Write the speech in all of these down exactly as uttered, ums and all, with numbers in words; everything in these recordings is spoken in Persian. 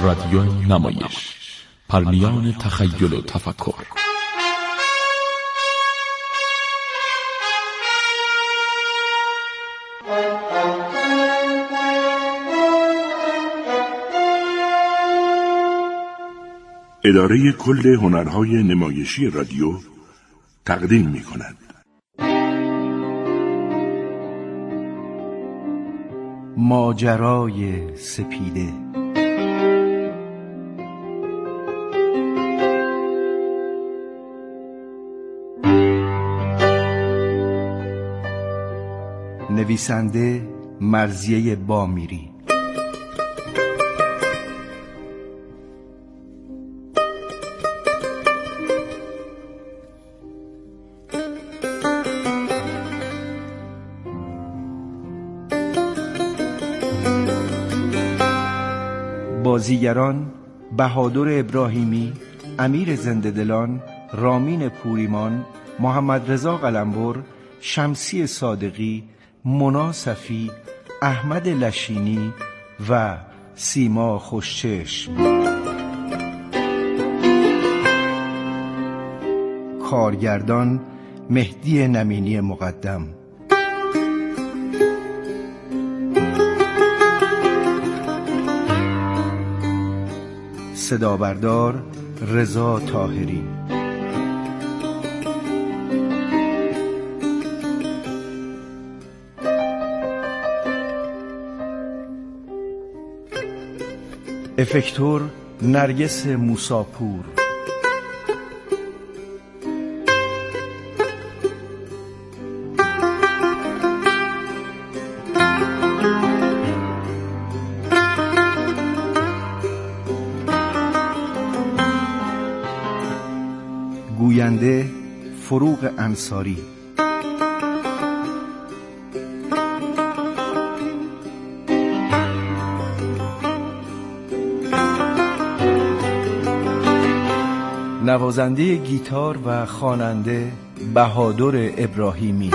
رادیو نمایش، پرمیان تخیل و تفکر. اداره کل هنرهای نمایشی رادیو تقدیم می کند. ماجرای سپیده. نویسنده مرضیه بامیری. بازیگران: بهادر ابراهیمی، امیر زنده‌دلان، رامین پوریمان، محمد رضا قلمبر، شمسی صادقی، مونا صفی، احمد لشینی و سیما خوشچشم. کارگردان: مهدی نمینی مقدم. صدابردار: رضا طاهری. افکتور: نرگس موساپور. گوینده: فروغ انصاری. نوازنده گیتار و خواننده: بهادر ابراهیمی.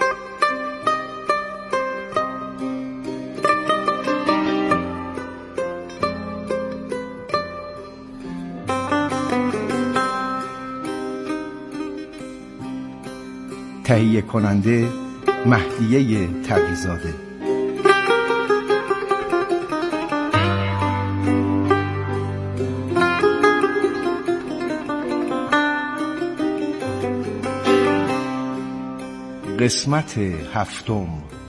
تهیه کننده: مهدیه تقی‌زاده. قسمت هفتم.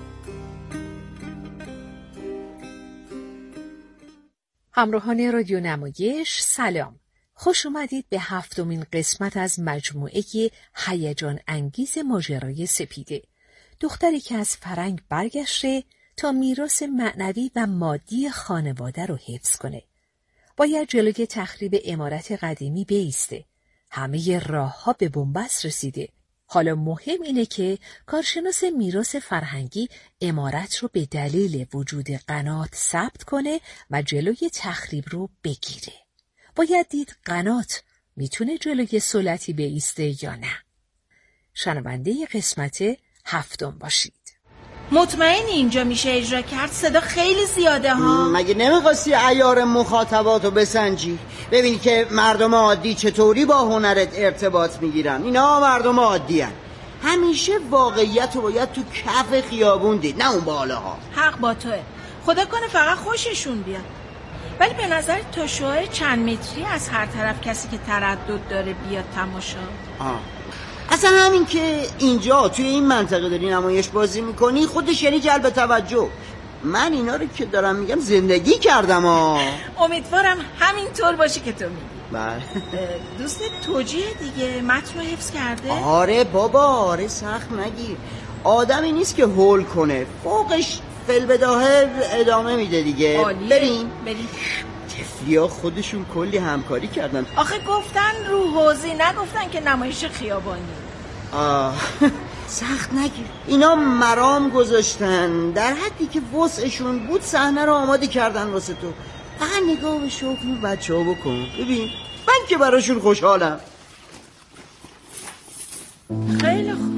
همراهان رادیو نمایش سلام. خوش اومدید به هفتمین قسمت از مجموعه هیجان انگیز ماجرای سپیده. دختری که از فرنگ برگشته تا میراث معنوی و مادی خانواده رو حفظ کنه. باید جلوی تخریب عمارت قدیمی بایسته. همه راه‌ها به بنبست رسیده. حالا مهم اینه که کارشناس میراث فرهنگی عمارت رو به دلیل وجود قنات ثبت کنه و جلوی تخریب رو بگیره. باید دید قنات میتونه جلوی سلطی بایسته یا نه. شنونده قسمت هفتم باشید. مطمئنی اینجا میشه اجرا کرد؟ صدا خیلی زیاده ها. مگه نمیخواستی عیار مخاطباتو بسنجی؟ ببینی که مردم عادی چطوری با هنرت ارتباط میگیرن. اینا مردم عادی هن. همیشه واقعیت رو باید تو کف خیابون دید، نه اون بالاها. حق با توه. خدا کنه فقط خوششون بیاد. ولی به نظر تا شوهای چند متری از هر طرف کسی که تردد داره بیاد تماشا. آه. اصلا همین که اینجا توی این منطقه داری نمایش بازی میکنی خودش یعنی جلب توجه. من اینا رو که دارم میگم زندگی کردم ها. امیدوارم همینطور باشه که تو میگی. بله. دوست توجیه دیگه متن رو حفظ کرده؟ آره بابا، آره سخت نگیر. آدمی نیست که هول کنه، فوقش فلبداهه ادامه میده دیگه. عالیه. بریم بریم. تفلیا خودشون کلی همکاری کردن. آخه گفتن رو حوزی، نگفتن که نمایش خیابانی. آه سخت نگیر. اینا مرام گذاشتن، در حدی که وسعشون بود صحنه رو آماده کردن واسه تو. فقط نگاه به شغل بچه ها بکن. ببین من که براشون خوشحالم. خیلی خوب.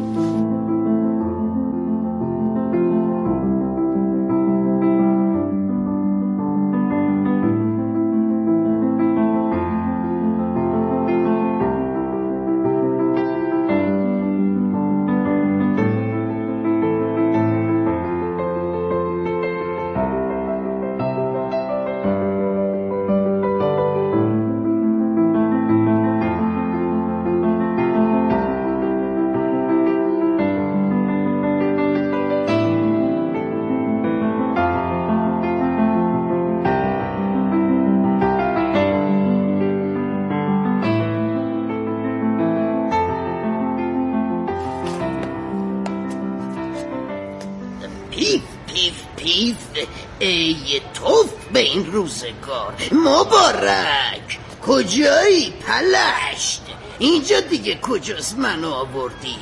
این روزگار. مبارک، کجایی پلشت؟ اینجا دیگه کجاست منو آوردی؟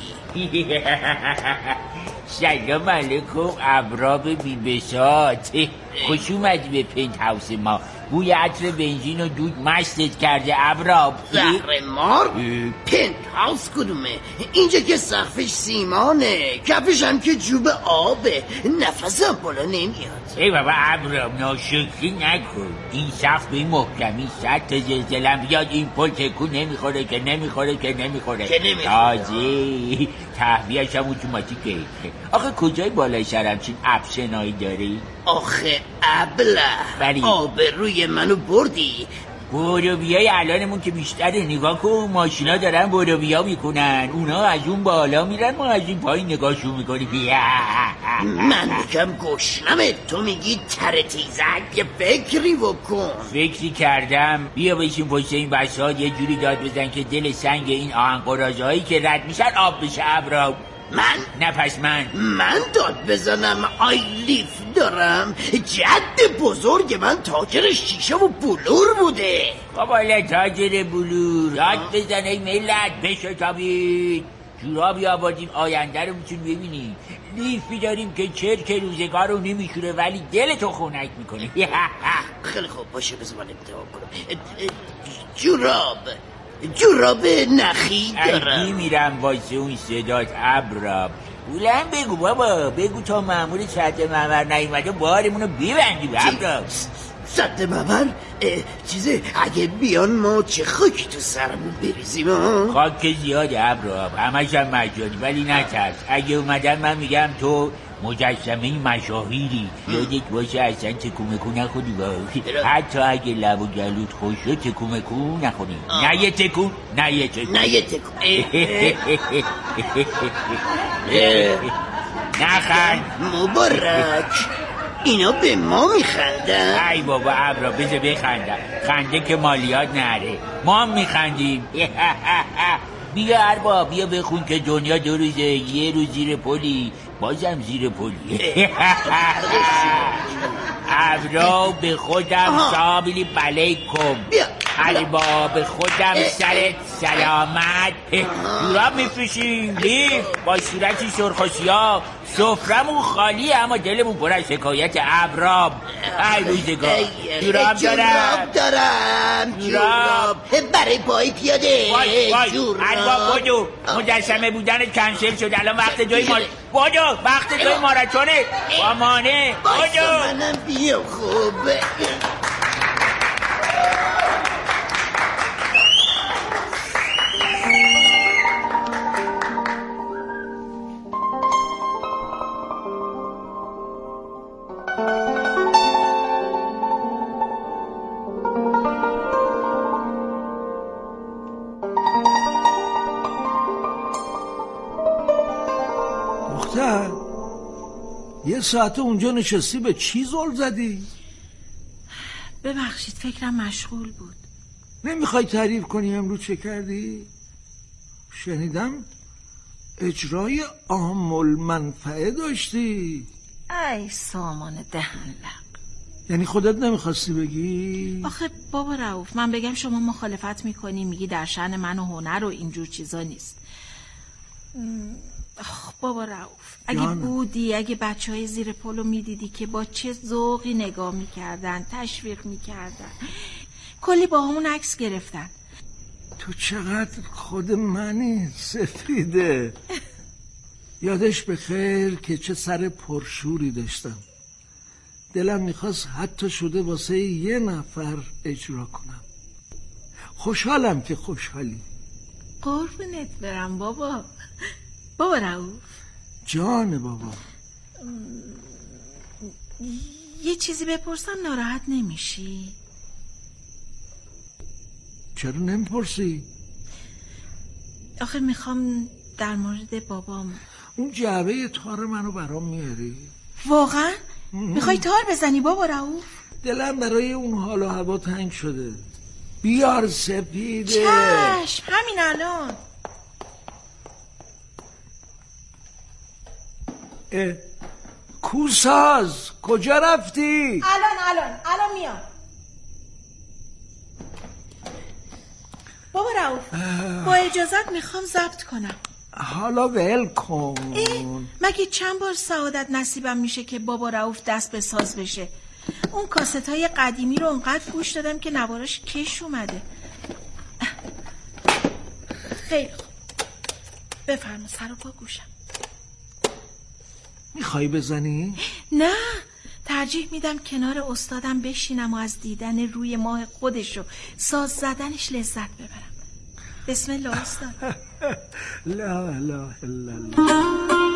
سلام علیکم ابراب بی‌بساط، خوش اومدی به پنت هاوس ما. بوی عطر بنزین و دود مستت کرده ابراب. زهر مار؟ پنت هاوس کدومه؟ اینجا که سقفش سیمانه، کفش هم که جوب آبه، نفسم بالا نمیاد. ای بابا ابراب ناشکری نکن، این سقف به این محکمی صد تا زلزلم بیاد این پل تکون نمیخوره که نمیخوره که نمیخوره که نمیخوره. تازه تهویه‌اش هم اتوماتیکه. آخه کجای بالای سر همچین ابشنایی داری؟ آخه ابله آب روی منو بردی. بروبیای الانمون که بیشتره، نگاه کن ماشینا دارن بروبیا میکنن، اونا از اون بالا میرن ما از این پایین نگاهشون میکنیم. من میگم گشنمه، تو میگی تره تیزک، فکری بکن. فکری کردم، بیا بشین پشت این بساط یه جوری داد بزن که دل سنگ این آهن قراضه‌هایی که رد میشن آب بشه ابراب. من؟ نه پس من من داد بزنم؟ آی لیف دارم، جد بزرگ من تاجر شیشه و بلور بوده. بابا تاجر بلور داد بزن ای ملت بشتابید، جورابی آوردیم آینده رو میتون ببینی. لیفی داریم که چرک روزگار رو نمیشوره ولی دلتو خنک میکنه. خیلی خوب باشه، بذار من امتحان کنم. جوراب جوراب نخی دارم. اگه میرم واسه اون صدات ابراب. بلند بگو بابا، بگو تا مامور سد ممر نیومده بارمونو ببندی ابراب. سد ممر؟ چیزه اگه بیان ما چه خاکی تو سرمون بریزیم ها؟ خاک زیاده ابراب، همش هم مجانی، ولی نترس اگه اومدن من میگم تو مجسمه مشاهیری. یادت باشه اصلا تکومکو نخونی باید، حتی اگه لب و گلوت خوش رو تکومکو نخونی. نه یه تکون نه یه تکون نه یه تکون نخند. مبارک، اینا به ما میخندن؟ ای بابا ابرا بذار بخندم، خنده که مالیات نره، ما هم میخندیم. بیا ارباب بیا بخون که دنیا دو روزه، یه روز زیر پلی بازم زیر پلی. ابرا به خودم سابیلی بلیکم، اربا به خودم سرت سلامت. جوراب میفروشیم لیف با صورتی سرخوشیا، سفرمون خالیه اما دلمون پر از حکایت ابراب. ای روزگار. جوراب دارم دارم جوراب برای پای پیاده. وای وای ارباب بدو، مجسمه بودن کنسل شد، الان وقت جای ما بدو، وقت جای ماراتونه امانه بدو. منم بیا خوبه. یه ساعت اونجا نشستی به چی زل زدی؟ ببخشید فکرم مشغول بود. نمیخوای تعریف کنی امروز چه کردی؟ شنیدم اجرای عام المنفعه داشتی. ای سامان دهنلق، یعنی خودت نمیخواستی بگی؟ آخه بابا رؤوف من بگم شما مخالفت میکنی، میگی در شأن من و هنر و اینجور چیزا نیست. آخ بابا رؤوف اگه جانم. بودی اگه بچه های زیر پلو میدیدی که با چه ذوقی نگاه میکردن، تشویق میکردن، کلی با همون عکس گرفتن. تو چقدر خود منی سفیده. یادش بخیر که چه سر پرشوری داشتم، دلم میخواست حتی شده واسه یه نفر اجرا کنم. خوشحالم که خوشحالی. قربونت برم بابا. بابا رؤوف جان بابا، یه چیزی بپرسم ناراحت نمیشی؟ چرا نمیپرسی؟ آخه میخوام در مورد بابام. اون جعبه تار منو برام میاری؟ واقعا؟ میخوای تار بزنی بابا رؤوف؟ دلم برای اون حال و هوا تنگ شده. بیار سپیده. چشم همین الان. کوساز کجا رفتی؟ الان الان الان میام. بابا رؤوف با اجازت میخوام ضبط کنم. حالا ول کن. مگه چند بار سعادت نصیبم میشه که بابا رؤوف دست به ساز بشه؟ اون کاست های قدیمی رو اونقدر گوش دادم که نواراش کش اومده. خیلی خوب، بفرما سر و پا گوشم. میخوایی بزنی؟ نه، ترجیح میدم کنار استادم بشینم و از دیدن روی ماه خودش و ساز زدنش لذت ببرم. بسم الله استاد. لا لا الا الله.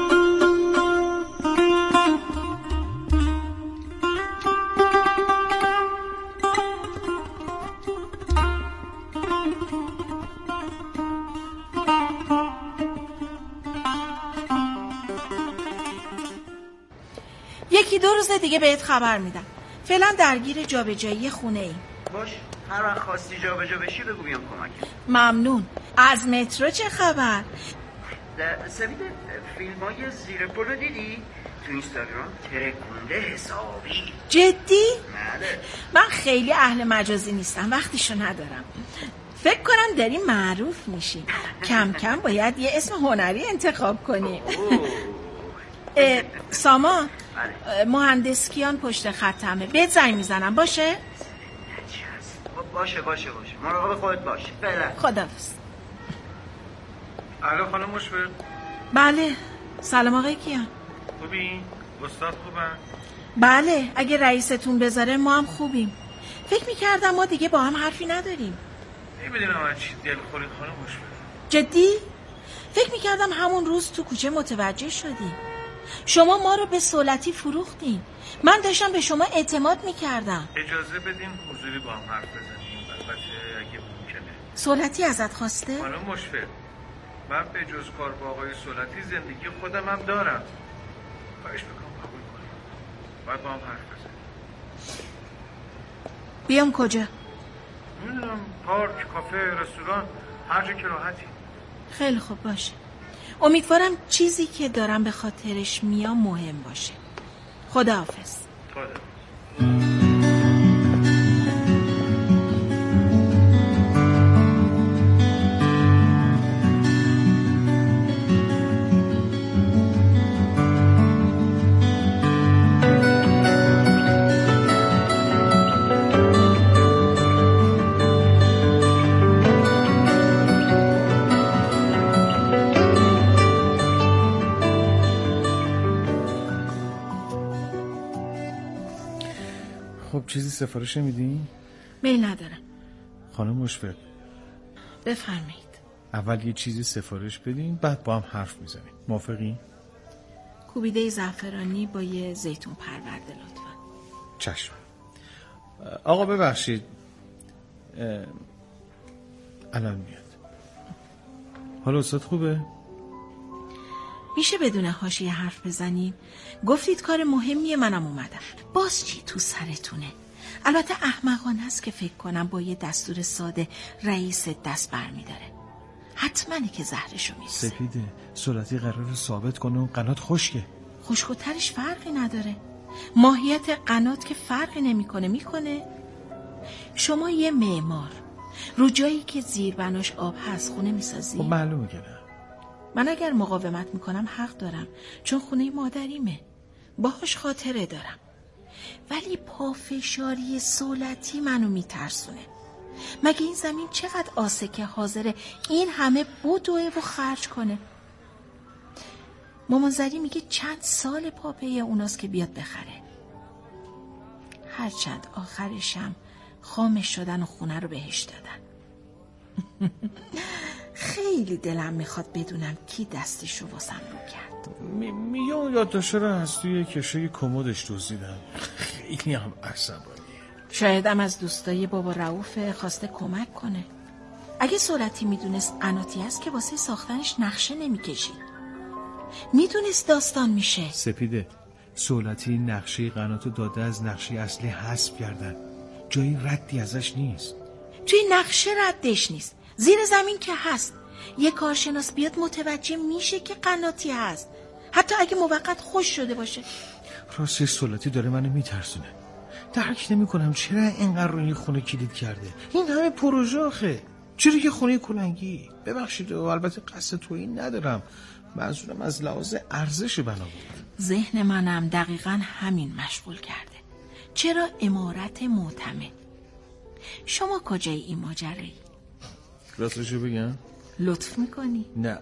یکی دو روز دیگه بهت خبر میدم. فعلا درگیر جابجایی خونه ایم. باش، هر وقت خواستی جابجا بشی بگو بیام کمک. ممنون. از مترو چه خبر؟ سپید، فیلمای زیر پل رو دیدی؟ تو اینستاگرام ترکونده حسابی. جدی؟ بله. من خیلی اهل مجازی نیستم، وقتشو ندارم. فکر کنم داریم معروف میشیم. کم کم باید یه اسم هنری انتخاب کنیم. سامان، مهندس کیان پشت خطمه. بهت زنگ میزنم. باشه؟ باشه باشه باشه. مراقب خودت باش. فعلا. خداحافظ. الو خانم مشفق. بله. سلام آقای کیان. خوبی؟ استاد خوبن؟ بله، اگه رئیستون بذاره ما هم خوبیم. فکر میکردم ما دیگه با هم حرفی نداریم. نمیدونم از چی دلخوری خانم مشفق. جدی؟ فکر میکردم همون روز تو کوچه متوجه شدی. شما ما رو به صولتی فروختین. من داشتم به شما اعتماد میکردم. اجازه بدین حضوری با هم حرف بزنیم، البته اگه ممکنه. صولتی ازت خواسته؟ خانم مشفق، من به جز کار با آقای صولتی زندگی خودم هم دارم. خواهش میکنم قبول کنیم. باید با هم حرف بزنیم. بیام کجا؟ میدونم، پارک، کافه، رستوران، هر جا که راحتی. خیلی خوب باشه. امیدوارم چیزی که دارم به خاطرش میام مهم باشه. خداحافظ. خدا. خب چیزی سفارش نمیدین؟ میل ندارم. خانم مشفق، بفرمایید. اول یه چیزی سفارش بدین، بعد با هم حرف میزنیم. موافقین؟ کوبیده زعفرانی با یه زیتون پرورده لطفا. چشم. آقا ببخشید، الان میاد. حالا استاد خوبه؟ میشه بدون حاشیه حرف بزنیم؟ گفتید کار مهمیه، منم اومدم. باز چی تو سرتونه؟ البته احمقانه است که فکر کنم با یه دستور ساده رئیس دست برمیداره. حتماً که زهرشو میرسه. سپیده، صورتی قرار ثابت کنه اون قنات خشکه. خشک‌وترش فرقی نداره. ماهیت قنات که فرقی نمیکنه. میکنه؟ شما یه معمار رو جایی که زیر بناش آب هست خونه میسازی؟ خب معلومه که نه. من اگر مقاومت میکنم حق دارم، چون خونه مادریمه، باهاش خاطره دارم. ولی پافشاری صولتی منو میترسونه. مگه این زمین چقدر آسه که حاضره این همه بدوه و خرج کنه؟ مامانزری میگه چند سال پاپه اوناست که بیاد بخره. هرچند آخرشم خامش شدن و خونه رو بهش دادن. خیلی دلم میخواد بدونم کی دستش رو واسم رو کرد. می میگه اون یادداشته رو از توی کشوی کمدش دزدیدن. خیلی هم عصبانیه. شایدم از دوستای بابا رؤوف خواسته کمک کنه. اگه صورتی میدونست قناتی است که واسه ساختنش نقشه نمیکشید. میدونست داستان میشه. سپیده، صولتی نقشه قناتو داده، از نقشه اصلی حذف کردن. جایی ردی ازش نیست. توی نقشه ردش نیست، زیر زمین که هست. یه کارشناس بیاد متوجه میشه که قناتی هست، حتی اگه موقت خوش شده باشه. راستی صولتی داره منو میترسونه. درک نمی کنم چرا اینقدر روی این خونه کلید کرده. این همه پروژه آخه، چرا یه خونه کلنگی؟ ببخشید و البته قصد تویی ندارم، منظورم از لحاظ ارزش بنا بود. ذهن منم دقیقاً همین مشغول کرده. چرا عمارت معتمد؟ شما کجای این ماجرایی؟ راستشو بگم؟ لطف میکنی؟ نه،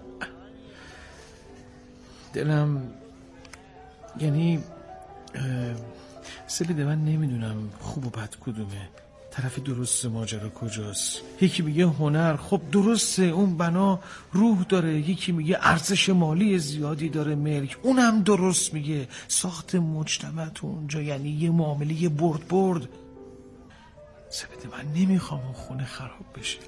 دلم یعنی سپیده من نمیدونم خوب و بد کدومه، طرف درست ماجرا کجاست. یکی میگه هنر، خب درسته اون بنا روح داره، یکی میگه ارزش مالی زیادی داره ملک، اونم درست میگه. ساخت مجتمع تو اونجا یعنی یه معامله برد برد. سپیده من نمیخوام اون خونه خراب بشه.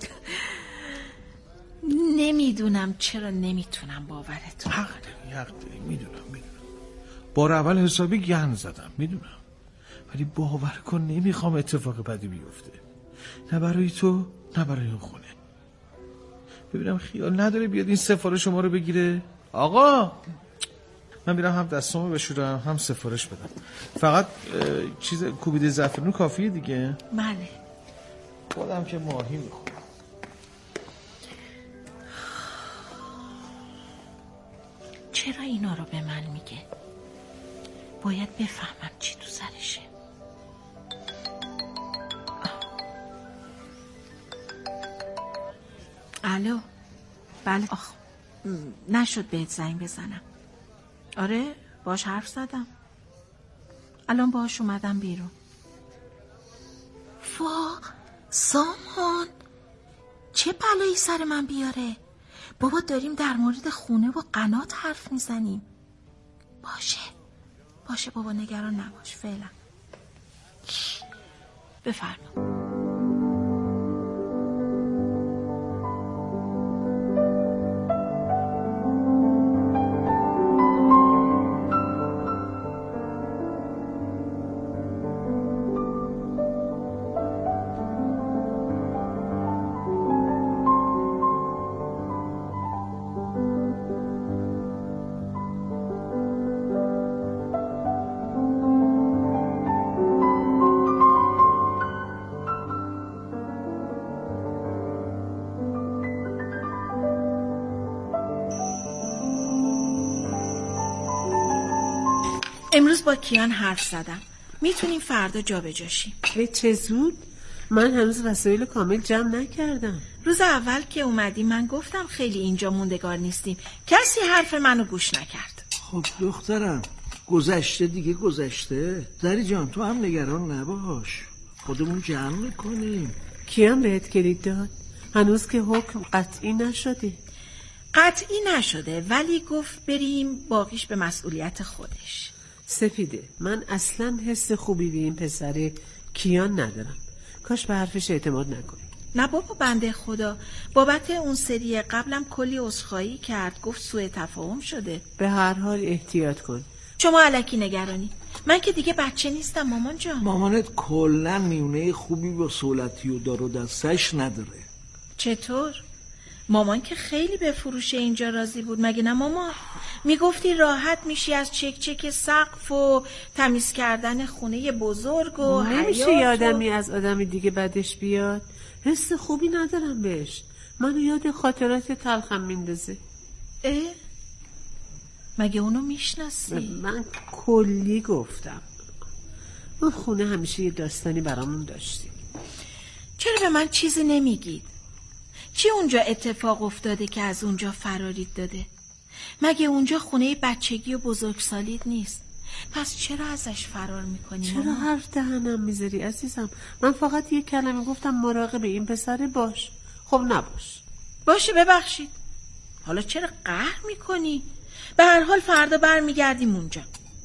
نمیدونم چرا نمیتونم باورتون حق داری، حق داری، میدونم میدونم بار اول حسابی گند زدم، میدونم، ولی باور کن نمیخوام اتفاق بدی بیفته، نه برای تو نه برای اون خونه. ببینم خیال نداره بیاد این سفارش شما رو بگیره. آقا من میرم هم دستامو بشورم هم سفارش بدم، فقط چیز کوبیده زعفرون کافیه دیگه؟ بله. خودم که ماهی میخورم. چرا اینا رو به من میگه؟ باید بفهمم چی تو سرشه. الو. بله. آخ نشد بهت زنگ بزنم. آره باش حرف زدم، الان باش اومدم بیرون. وا سامان، چه بلایی سر من بیاره؟ بابا داریم در مورد خونه و قنات حرف میزنیم. باشه باشه بابا نگران نباش فعلا. بفرما. امروز با کیان حرف زدم، میتونیم فردا جا به جاشیم. به چه زود؟ من هنوز وسایل کامل جمع نکردم. روز اول که اومدی من گفتم خیلی اینجا موندگار نیستیم، کسی حرف منو گوش نکرد. خب دخترم گذشته دیگه گذشته. زری جان تو هم نگران نباش، خودمون جمع میکنیم. کیان بهت کلید داد؟ هنوز که حکم قطعی نشده. قطعی نشده ولی گفت بریم باقیش به مسئولیت خودش. سپیده من اصلا حس خوبی به این پسر کیان ندارم، کاش به حرفش اعتماد نکنی. نه بابا بنده خدا، بابت اون سری قبلم کلی عذرخواهی کرد، گفت سوء تفاهم شده. به هر حال احتیاط کن. شما الکی نگرانی، من که دیگه بچه نیستم مامان جان. مامانت کلن میونه خوبی با سولتی و دار و دستش نداره. چطور؟ مامان که خیلی به فروش اینجا راضی بود مگه نه مامان؟ میگفتی راحت میشی از چک چک سقف و تمیز کردن خونه بزرگ و نمیشه یه آدمی از آدمی دیگه بدش بیاد. حس خوبی ندارم بهش، منو یاد خاطرات تلخم میندازه. اه؟ مگه اونو میشناسی؟ من کلی گفتم اون خونه همیشه یه داستانی برامون داشتی. چرا به من چیزی نمیگید؟ چی اونجا اتفاق افتاده که از اونجا فرارید داده؟ مگه اونجا خونه بچگی و بزرگسالید نیست؟ پس چرا ازش فرار میکنی؟ چرا حرف دهنم میذاری عزیزم؟ من فقط یه کلمه گفتم مراقب این پسره باش. خب نباش. باشه ببخشید. حالا چرا قهر میکنی؟ به هر حال فردا برمیگردیم اونجا.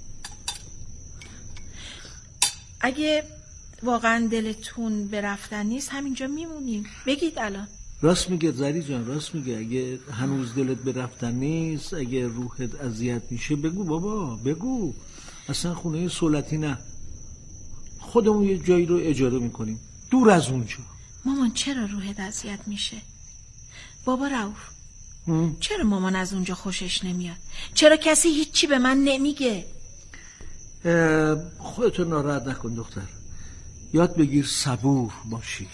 اگه واقعا دلتون به رفتن نیست همینجا میمونیم. بگید الان. راست میگه زری جان، راست میگه. اگه هنوز دلت به رفتن نیست، اگه روحت اذیت میشه بگو بابا، بگو. اصلا خونه سولتی نه، خودمون یه جایی رو اجاره میکنیم دور از اونجا. مامان چرا روحت اذیت میشه؟ بابا رؤوف چرا مامان از اونجا خوشش نمیاد؟ چرا کسی هیچی به من نمیگه؟ خودتو ناراحت نکن دختر. یاد بگیر صبور باشی.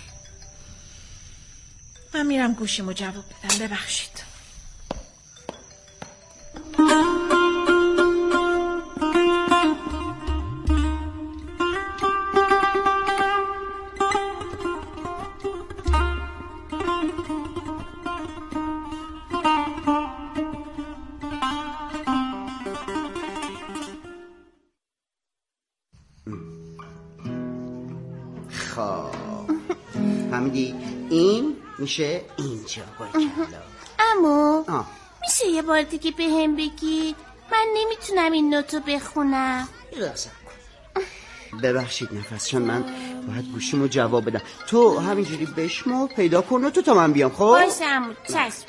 من میرم گوشیمو جواب بدم، ببخشید. فهمیدی؟ این میشه اینجا. باریکلا. عمو میشه یه بار دیگه به هم بگی؟ من نمیتونم این نوتو بخونم. ببخشید نفس، چون من باید گوشیمو جواب بدم. تو همینجوری بشمو پیدا کن نوتو تا من بیام. خب باشه عمو، چشم.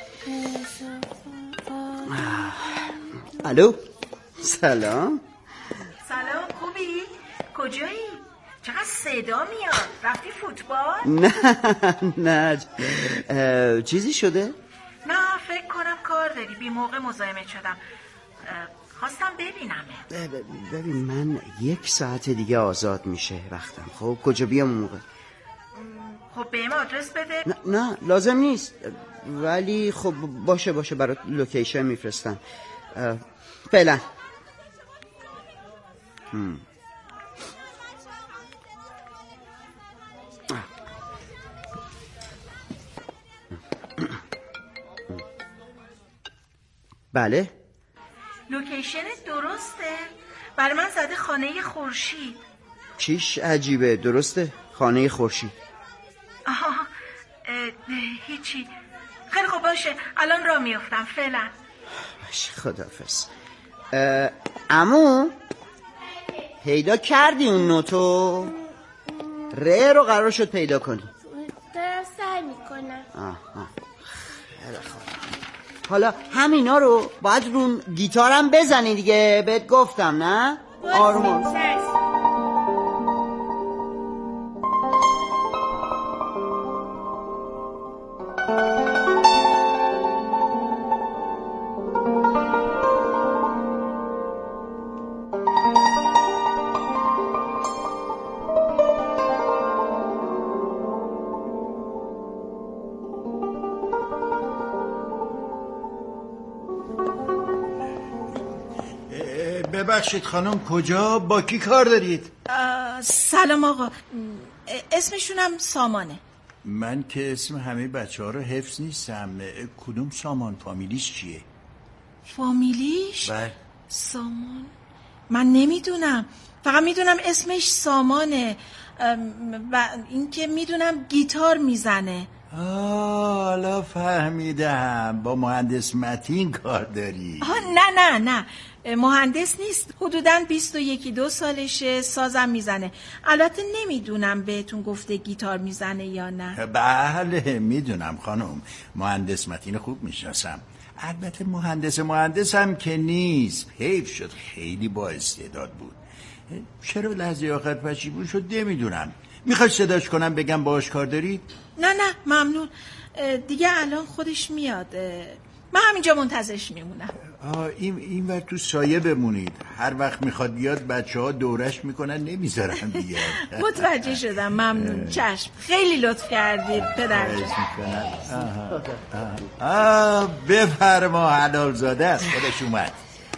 الو سلام. سلام، خوبی؟ کجایی؟ چقدر صدا میاد. رفتی فوتبال؟ نه نه چیزی شده؟ نه فکر کنم کار داری. بی موقع مزاحمت شدم. خواستم ببینمه. ببین من یک ساعت دیگه آزاد میشه وقتم. خب کجا بیام اون موقع؟ خب بهم آدرس بده. نه نه لازم نیست، ولی خب باشه باشه برات لوکیشن میفرستم. فعلا. بله لوکیشن درسته؟ برای من زده خانه خورشید. چیش عجیبه. درسته خانه خورشید. آها هیچی. خیلی خوب باشه، الان راه میافتم. فعلا باشه، خداحافظ. عمو پیدا کردی اون نوتو؟ ره رو قرار شد پیدا کنی. دارم سعی میکنم. آها خیلی خوب. حالا همینا رو باید رو گیتارم بزنی دیگه. بهت گفتم نه؟ آروم. ببخشید خانم، کجا؟ با کی کار دارید؟ سلام آقا، اسمشونم سامانه. من که اسم همه بچه ها رو حفظ نیستم. کدوم سامان؟ فامیلیش چیه؟ فامیلیش؟ بله. سامان من نمیدونم، فقط میدونم اسمش سامانه و اینکه میدونم گیتار میزنه. حالا فهمیدم، با مهندس متین کار داری؟ آه نه نه نه مهندس نیست، حدوداً بیست و یکی دو سالشه، سازم میزنه. البته نمیدونم بهتون گفته گیتار میزنه یا نه. بله میدونم خانم، مهندس متین خوب میشناسم. البته مهندس مهندس هم که نیست، حیف شد، خیلی با استعداد بود. چرا لحظه آخر پشیمون شد نمیدونم. میخوای صداش کنم بگم باهاش کار دارید؟ نه نه ممنون، دیگه الان خودش میاد، من همینجا منتظرش میمونم. آه این این ور تو سایه بمونید، هر وقت میخواد بیاد بچه ها دورش میکنن نمیذارن بیاد. متوجه شدم، ممنون. چشم، خیلی لطف کردید پدرجان. آه بفرما، حلال زاده است، خودش اومد.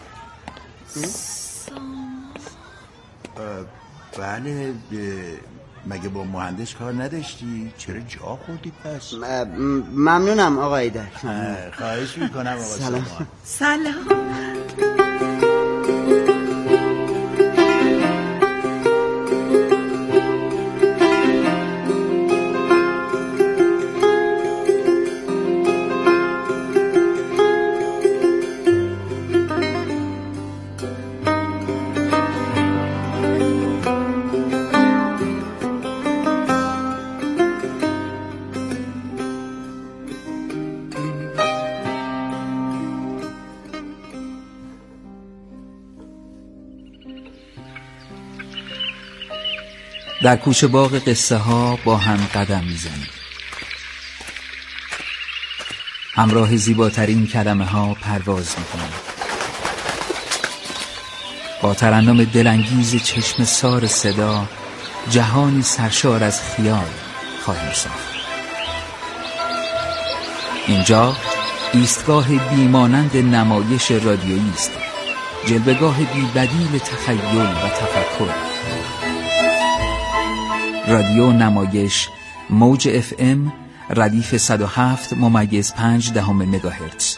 بله مگه با مهندس کار نداشتی؟ چرا جا خوردی پس؟ ممنونم آقای ایدر. خواهش میکنم آقا سلام. سلام. در کوچه باغ قصه ها با هم قدم میزنیم، همراه زیباترین کلمه ها پرواز میکنیم، با ترنم دلانگیز چشم سار صدا جهانی سرشار از خیال خواهیم ساخت. اینجا ایستگاه بیمانند نمایش رادیویی است، جلوه‌گاه بی بدیل تخیل و تفکر. رادیو نمایش موج اف ام ردیف صد و هفت ممیز پنج دهم مگاهرتز.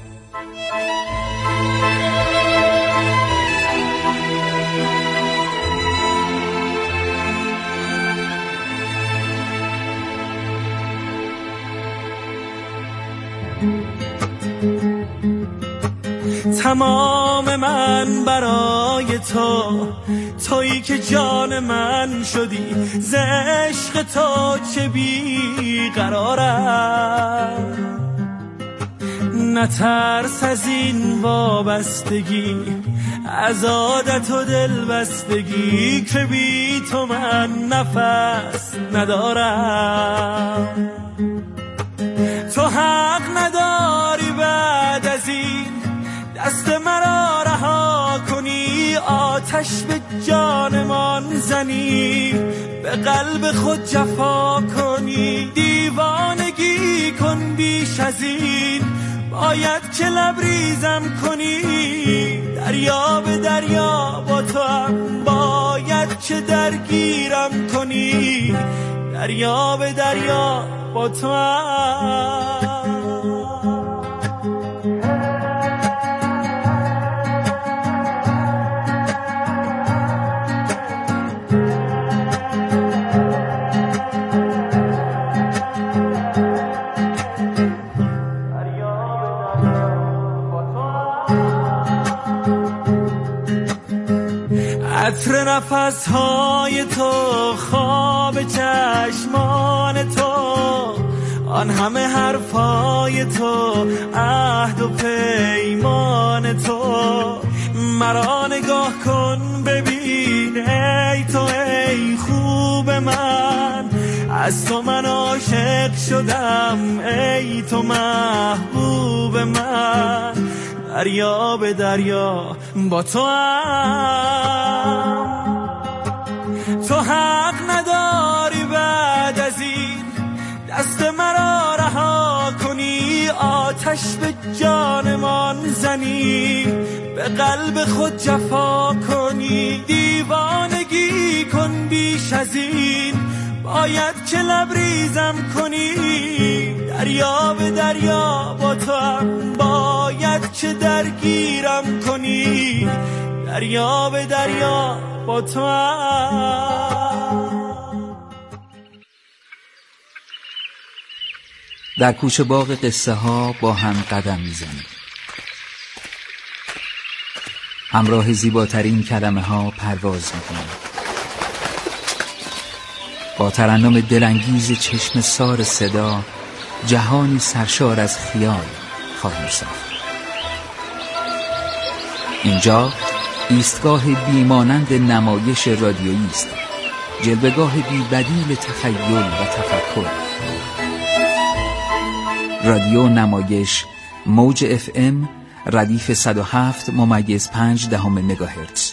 تمام من برای تو، تویی که جان من شدی، ز عشق تو چه بی قرارم. نترس از این وابستگی، از عادت و دل بستگی، که بی تو من نفس ندارم. تو حق نداری بعد از این دست مرا رها کنی، آتش به جانمان زنی، به قلب خود جفا کنی. دیوانگی کن بیش از این، باید که لبریزم کنی. دریا به دریا با تو هم باید که درگیرم کنی. دریا به دریا با تو هم. عطر نفسهای تو، خواب چشمان تو، آن همه حرفای تو، عهد و پیمان تو. مرا نگاه کن ببین ای تو، ای خوب من، از تو من عاشق شدم، ای تو محبوب من. دریا به دریا با تو هم. تو حق نداری بعد از این دست مرا رها کنی، آتش به جانمان زنی، به قلب خود جفا کنی. دیوانگی کن بیش از این، باید که لبریزم کنی. دریا به دریا با تو هم باید که درگیرم کنی. دریا به دریا با تو هم. در کوچه باغ قصه ها با هم قدم میزنیم، همراه زیباترین کلمه ها پرواز میکنیم، با ترنم دلانگیز چشم سار صدا جهانی سرشار از خیال خواهیم ساخت. اینجا ایستگاه بیمانند نمایش رادیویی است، جلوه‌گاه بی بدیل تخیل و تفکر. رادیو نمایش موج اف ام ردیف صد و هفت ممیز پنج دهم مگاهرتز.